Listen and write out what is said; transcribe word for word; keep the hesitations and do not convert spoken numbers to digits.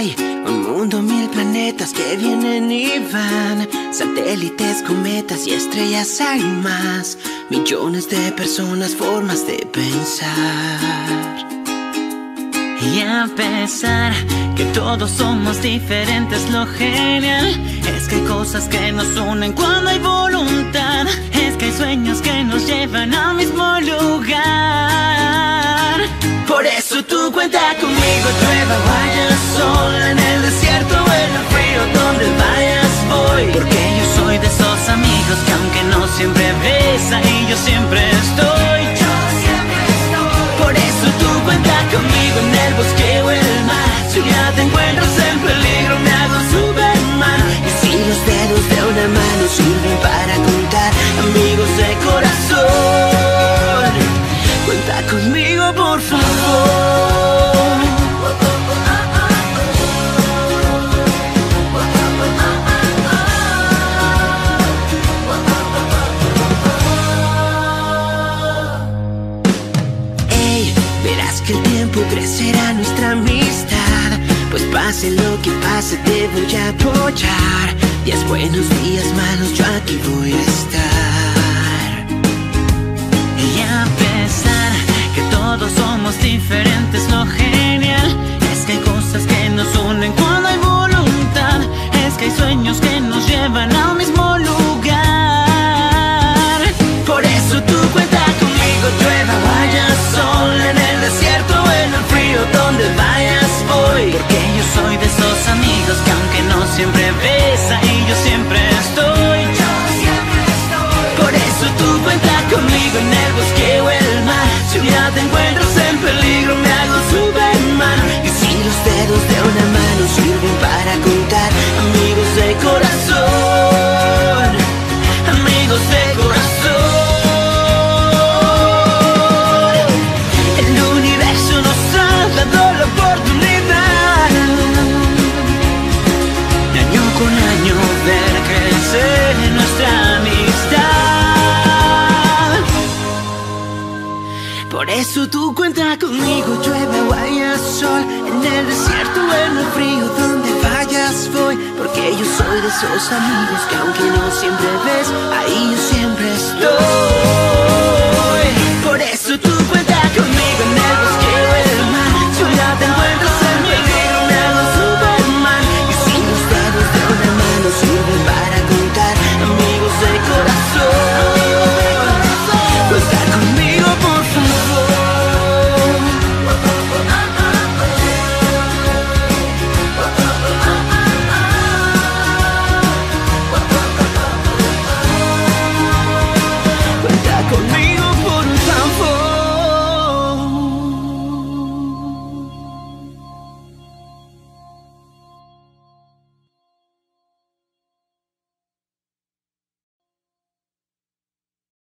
Hay un mundo, mil planetas que vienen y van, satélites, cometas y estrellas hay más. Millones de personas, formas de pensar. Y a pesar que todos somos diferentes, lo genial es que hay cosas que nos unen cuando hay voluntad. Es que hay sueños que nos llevan al mismo lugar. Por eso tú cuenta conmigo, llueva, vaya sol, en el desierto o en el frío, donde vayas voy. Porque yo soy de esos amigos que aunque no siempre ves, ahí yo siempre estoy. Yo siempre estoy. Por eso tú cuenta conmigo en el bosque o el mar. Si ya te encuentras en peligro me hago Superman. Y si los dedos de una mano sirven para contar amigos de corazón, cuenta conmigo por favor. Ey, verás que el tiempo crecerá nuestra amistad, pues pase lo que pase te voy a apoyar. Días buenos, días malos, yo aquí voy a estar. Y a pesar que todos somos diferentes, lo genial es que hay cosas que nos unen cuando hay voluntad. Es que hay sueños que nos llevan al mismo lugar. Por eso tú cuenta conmigo, llueva, vaya sol, en el desierto o en el frío, donde vayas voy. Porque yo soy de esos amigos que aunque no siempre ves, ahí yo siempre estoy. Yo siempre estoy. Por eso tú cuenta conmigo en el bosque o el mar. Si un día te encuentras en peligro me hago Superman. Y si los dedos de una mano sirven para contar amigos de corazón, amigos de corazón, el universo nos ha dado la oportunidad de año con año ver crecer nuestra amistad. Por eso tú cuenta conmigo, llueve o haya sol, en el desierto o en el frío, donde vayas voy. Porque yo soy de esos amigos que aunque no siempre ves, ahí yo siempre estoy.